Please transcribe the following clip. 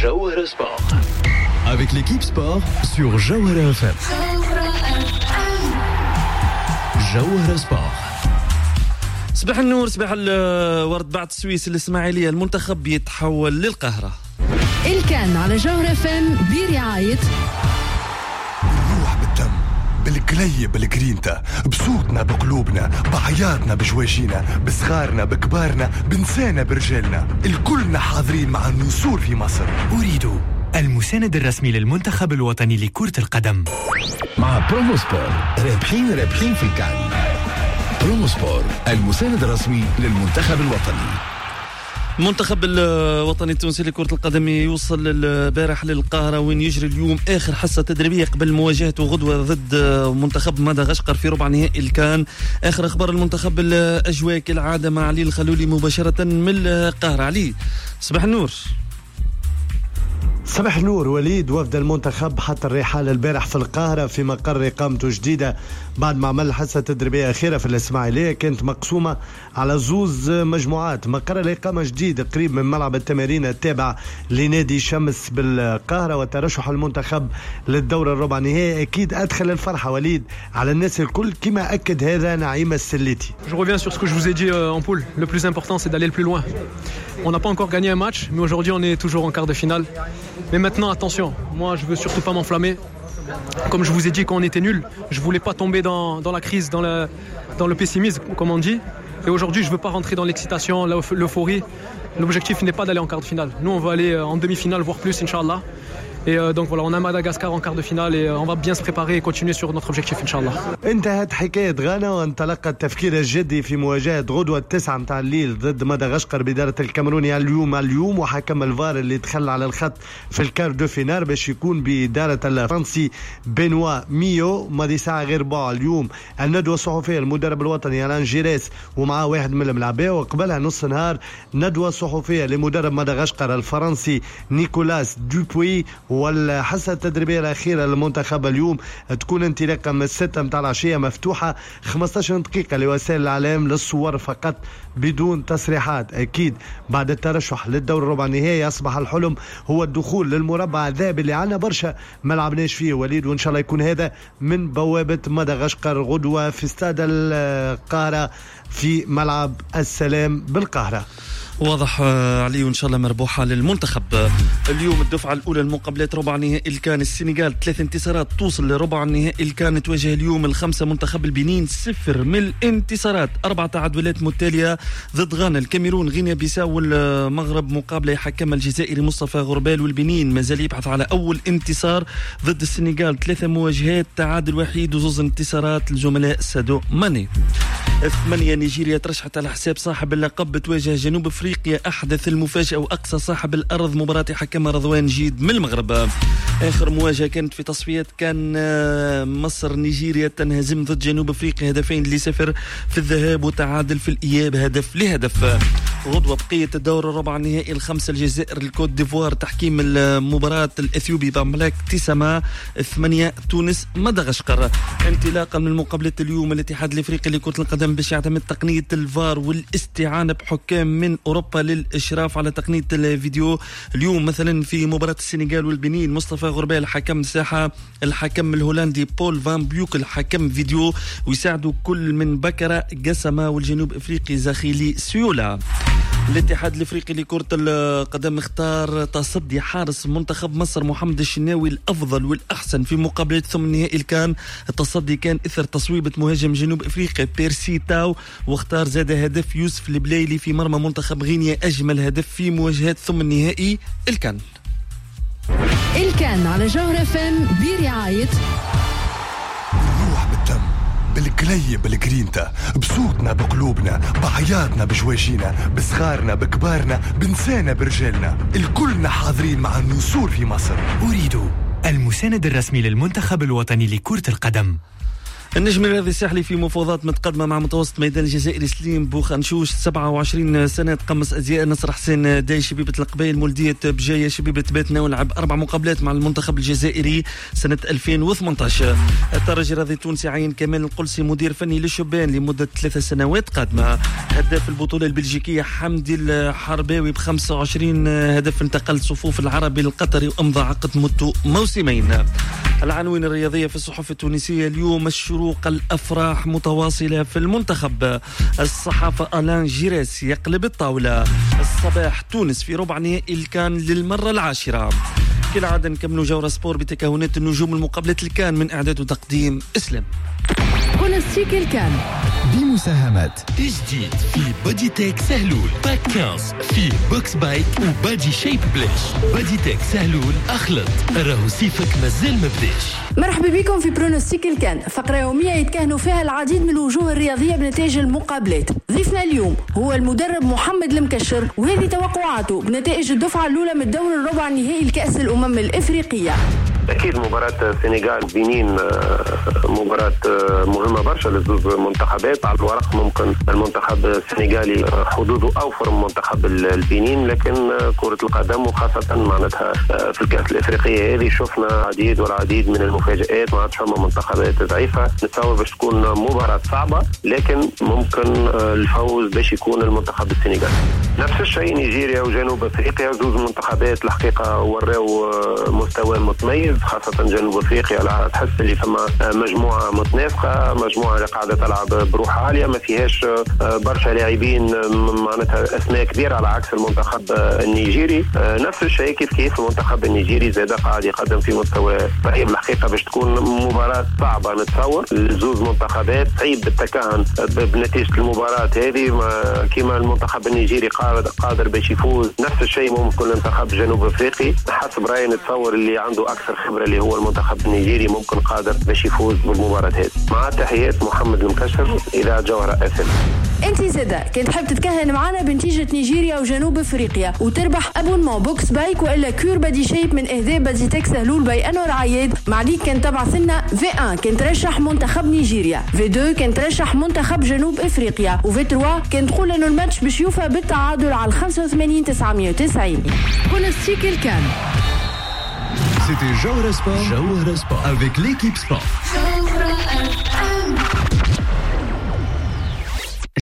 Jawhara Sport. Avec l'équipe sport sur Jawhara FM. Jawhara Sport. صباح النور، صباح الورد. بعد السويس الإسماعيلية المنتخب يتحول للقاهرة. الكان على جوهرة فم برعاية روح بالدم بالكلية بالجرينتا، بصوتنا بقلوبنا، بعياتنا بجواجينا، بصغارنا بكبارنا، بنسانا برجالنا، الكلنا حاضرين مع النسور في مصر. أريد المساند الرسمي للمنتخب الوطني لكرة القدم. مع برومو سبور رابحين في الكان. برومو سبور المساند الرسمي للمنتخب الوطني. المنتخب الوطني التونسي لكرة القدم يوصل البارح للقاهرة، وين يجري اليوم آخر حصة تدريبية قبل مواجهته غدوة ضد منتخب مدغشقر في ربع نهائي الكان. آخر أخبار المنتخب الأجواء كالعادة مع علي الخلولي مباشرة من القاهرة. علي، صباح النور. صباح النور وليد. وفد المنتخب حط الرحال البارح في القاهرة في مقر إقامته جديدة بعد ما عمل حصة تدريبية أخيرة في الإسماعيلية كانت مقسومة على زوز مجموعات. مقر الإقامة جديد قريب من ملعب التمارين التابع لنادي شمس بالقاهرة، وترشح المنتخب للدور الربع نهائي أكيد أدخل الفرحة وليد على الناس الكل، كما أكد هذا نعيم السليتي. Je reviens sur ce que je vous ai dit en poule. Le plus important c'est d'aller le plus loin. On n'a pas encore gagné un match, mais aujourd'hui on est toujours en quart de finale. Mais maintenant attention, moi je veux surtout pas m'enflammer. Comme je vous ai dit quand on était nul, je voulais pas tomber dans la crise, dans le pessimisme comme on dit. Et aujourd'hui je veux pas rentrer dans l'excitation, l'euphorie. L'objectif n'est pas d'aller en quart de finale. Nous on va aller en demi-finale voire plus Inch'Allah. Et donc voilà, on a Madagascar en quart de finale et on va bien se préparer et continuer sur notre objectif Inch'Allah. انتهت حكاية غانا وانطلق التفكير الجدي في مواجهة غدوة 9 متاع الليل ضد مدغشقر بدارة الكاميروني اليوم، وحكم الفار اللي دخل على الخط في الكار دو فينال باش يكون بدارة الفرنسي بنوا ميو. ماضي ساعة غير باع اليوم الندوة الصحفية المدرب الوطني الان جيريس ومعاه واحد من الملاعبية، وقبلها نص نهار ندوة صحفية لمدرب مدغشقر الفرنسي نيكولاس دوبوي. والحصة التدريبية الأخيرة للمنتخب اليوم تكون انطلاقا من 6 متاع العشية، مفتوحة 15 دقيقة لوسائل الإعلام للصور فقط بدون تصريحات. أكيد بعد الترشح للدور الربع النهائي أصبح الحلم هو الدخول للمربع الذهبي اللي عنا برشا ما لعبناش فيه وليد، وإن شاء الله يكون هذا من بوابة مدغشقر غدوة في استاد القاهرة في ملعب السلام بالقاهرة. واضح علي، وإن شاء الله مربوحة للمنتخب. اليوم الدفعة الأولى المقابلات ربع نهائي الكان. السنغال 3 انتصارات توصل لربع النهائي الكان، تواجه اليوم الخمسة منتخب البنين 0 من الانتصارات، 4 تعادلات متتالية ضد غانا، الكاميرون، غينيا بيساو والمغرب. مقابلة يحكمها الجزائري مصطفى غربال، والبنين مازال يبحث على أول انتصار ضد السنغال، 3 مواجهات، تعادل وحيد وزوز انتصارات الزملاء سادو ماني. 8 نيجيريا ترشحت على حساب صاحب اللقب بتواجه جنوب افريقيا. احدث المفاجاه واقصى صاحب الارض مباراه حكمها رضوان جيد من المغرب. اخر مواجهه كانت في تصفيات كان مصر نيجيريا تنهزم ضد جنوب افريقيا 2-0 في الذهاب وتعادل في الاياب 1-1. غدوه بقيه الدور الربع النهائي الخمسه، الجزائر الكوت ديفوار، تحكيم المباراه الاثيوبي باملاك تسما 8 تونس مدغشقر. انطلاقا من مقابله اليوم الاتحاد الافريقي لكره القدم باش يعتمد تقنيه الفار والاستعانه بحكام من اوروبا للاشراف على تقنيه الفيديو. اليوم مثلا في مباراه السنغال والبنين مصطفى غربال حكم ساحه، الحكم الهولندي بول فان بيوكل حكم فيديو، ويساعدوا كل من بكره قسمه والجنوب افريقي زاخيلي سيولا. الاتحاد الافريقي لكرة القدم اختار تصدي حارس منتخب مصر محمد الشناوي الافضل والاحسن في مقابلة ثمن نهائي الكان. التصدي كان اثر تصويبة مهاجم جنوب افريقيا بيرسي تاو، واختار زاد هدف يوسف البلايلي في مرمى منتخب غينيا اجمل هدف في مواجهات ثمن نهائي الكان. الكان على جوهرة فم برعاية روح بالدم بالكلية بالجرينتا، بصوتنا بقلوبنا، بعياتنا بجواجينا، بصغارنا بكبارنا، بنسانا برجالنا، الكلنا حاضرين مع النسور في مصر. أريد المساند الرسمي للمنتخب الوطني لكرة القدم. النجم الرياضي الساحلي في مفاوضات متقدمة مع متوسط ميدان الجزائري سليم بوخنشوش 27 سنة تقمص أزياء نصر حسين داي شبيبة القبائل مولدية بجاية شبيبة باتنا ولعب 4 مقابلات مع المنتخب الجزائري سنة 2018. الترجي الرياضي التونسي عين كمال القلسي مدير فني للشبان لمدة 3 سنوات قادمة. هداف البطولة البلجيكية حمدي الحرباوي ب25 هدف انتقل صفوف العربي القطري وأمضى عقد مدته موسمين. العناوين الرياضية في الصحف التونسية اليوم: الشروق الأفراح متواصلة في المنتخب. الصحافة ألان جيريس يقلب الطاولة. الصباح: تونس في ربع نهائي الكان للمرة 10. كالعادة نكملوا جورة سبور بتكهنات النجوم المقابلة الكان من إعداد وتقديم إسلام. برونوستيك الكان بمساهمة تجديد في بادي تيك سهلول باك 15 فيه بوكس بايك وبادي شيب بلاش. بادي تيك سهلول أخلط راهو سيفك مازال مبداش. مرحبا بكم في برونوستيك الكان، فقرة يومية يتكهنوا فيها العديد من الوجوه الرياضية بنتائج المقابلات. ضيفنا اليوم هو المدرب محمد المكشر، وهذه توقعاته بنتائج الدفعة الأولى من الدور الربع النهائي لكأس الأمم الإفريقية. أكيد مباراة السنغال بنين مباراة مهمة برشا للزوز منتخبات. على الورق ممكن المنتخب السنغالي حظوظه أوفر من منتخب البنين، لكن كرة القدم وخاصة معناتها في الكأس الإفريقية هذه شفنا العديد والعديد من المفاجآت. ما عادش فما منتخبات ضعيفة. نتصور باش تكون مباراة صعبة، لكن ممكن الفوز باش يكون المنتخب السنغالي. نفس الشيء نيجيريا وجنوب أفريقيا، زوز منتخبات الحقيقة وراو مستوى متميز، خاصة جنوب أفريقيا. لا تحس اللي فما مجموعة متناسقة، مجموعة اللي قاعدة تلعب بروح عالية، ما فيهاش برشا لاعبين معناتها أسماء كبيرة على عكس المنتخب النيجيري. نفس الشيء كيف المنتخب النيجيري زاد قاعد يقدم في مستوى طيب. الحقيقة باش تكون مباراة صعبة نتصور. الزوز منتخبات صعيب بالتكهن بنتيجة المباراة هذه، كما المنتخب النيجيري قادر باش يفوز. نفس الشيء ممكن المنتخب جنوب أفريقي. حسب رأيي نتصور اللي عنده أكثر خبرة اللي هو المنتخب النيجيري ممكن قادر باش يفوز بالمباراة هذه. مع تحيات محمد المكشر إلى جوهرة FM. انت زاده كنت تحب تتكهن معنا بنتيجة نيجيريا وجنوب افريقيا وتربح ابونمون بوكس بايك والا كور بادي شيب من اهداء بادي تك سهلول باي انور عياد. معليك كنت تبعث لنا V1 كنت ترشح منتخب نيجيريا، V2 كنت ترشح منتخب جنوب افريقيا، وV3 كنت تقول انه الماتش باش يوفى بالتعادل على 85 990. برونوستيك الكان. C'était Jawara Sport avec l'équipe sport.